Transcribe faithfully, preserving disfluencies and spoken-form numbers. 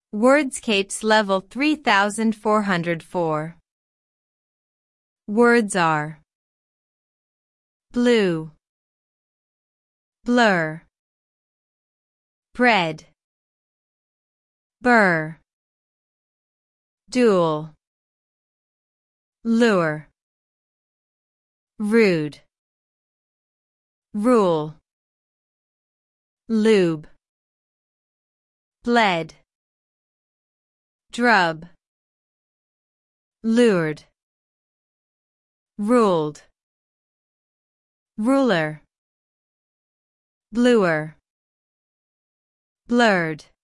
Wordscapes level three thousand four hundred four. Words are blue, blur, bread, burr, dual, lure, rude, rule, lube, bled, drub, lured, ruled, ruler, bluer, blurred.